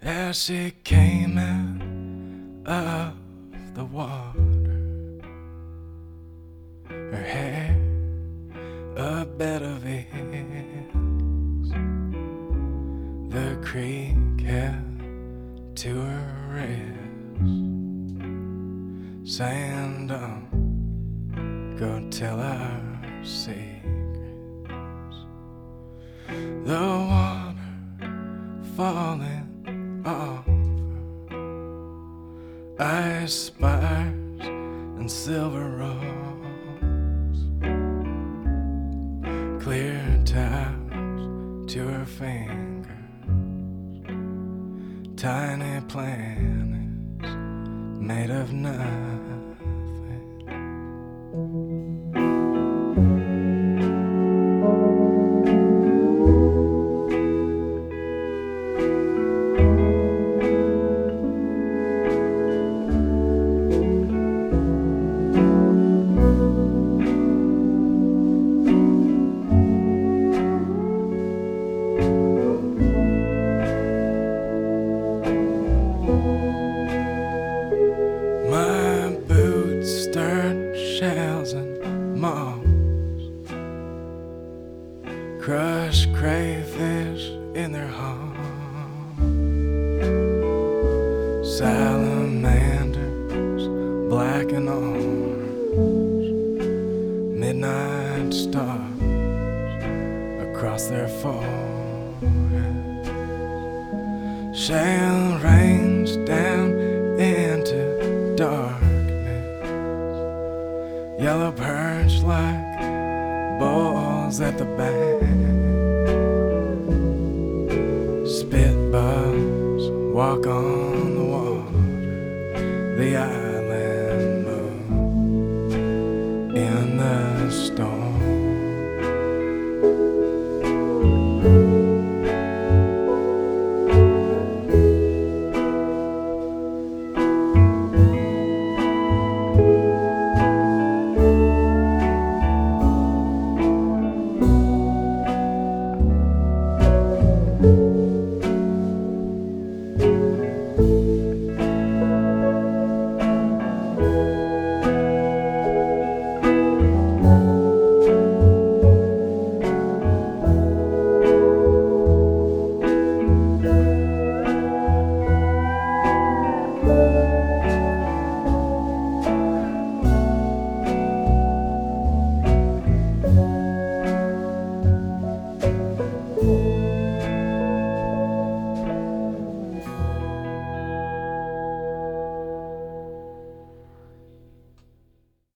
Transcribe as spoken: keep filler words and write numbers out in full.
as she came out of the water. Her hair a bed of eels, the creek held to her ribs, saying don't go tell our secrets. The water falling off her, ice spires and silver rose, clear towers to her fingers, tiny planets made of nothing. My boots stirred shells and moss, crushed crayfish in their haunts, salamanders black and orange, midnight stars across their foreheads. Shale rains down into darkness, yellow perch like balls at the bank, spit bugs walk on the water, the